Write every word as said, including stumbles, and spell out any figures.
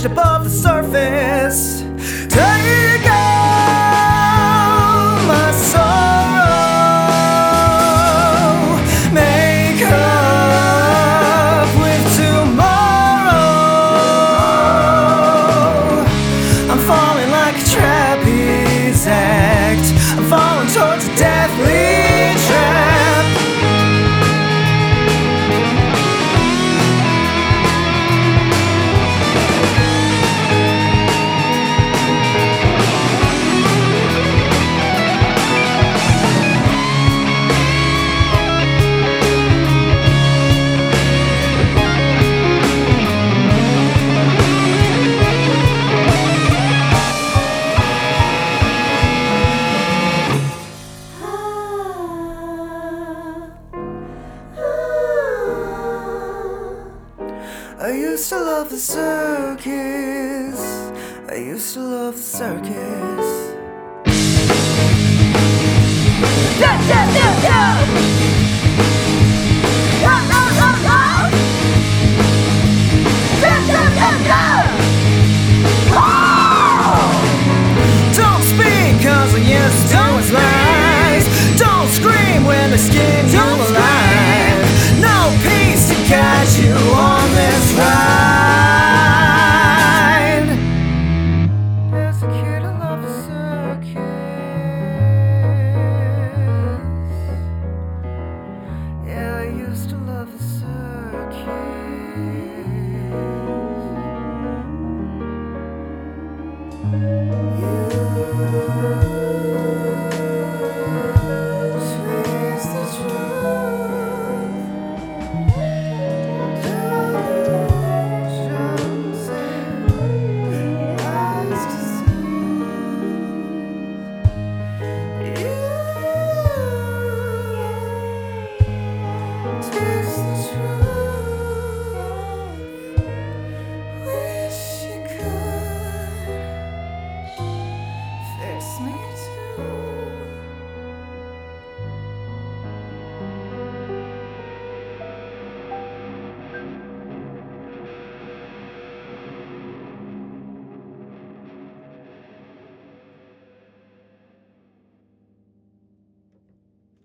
above the surface. Take out my sorrow, make up with tomorrow. I'm falling like a trapeze act, I'm falling towards a deathly trap. I used to love the circus, I used to love the circus. Yeah, yeah, yeah, yeah. Yeah, yeah, yeah, yeah. Yeah, yeah, yeah, yeah. Oh! Don't speak cause I used to do what's lies. Don't scream when they skin you alive. No peace to guide you on this ride. There's a kid who loves the circus. Yeah, I used to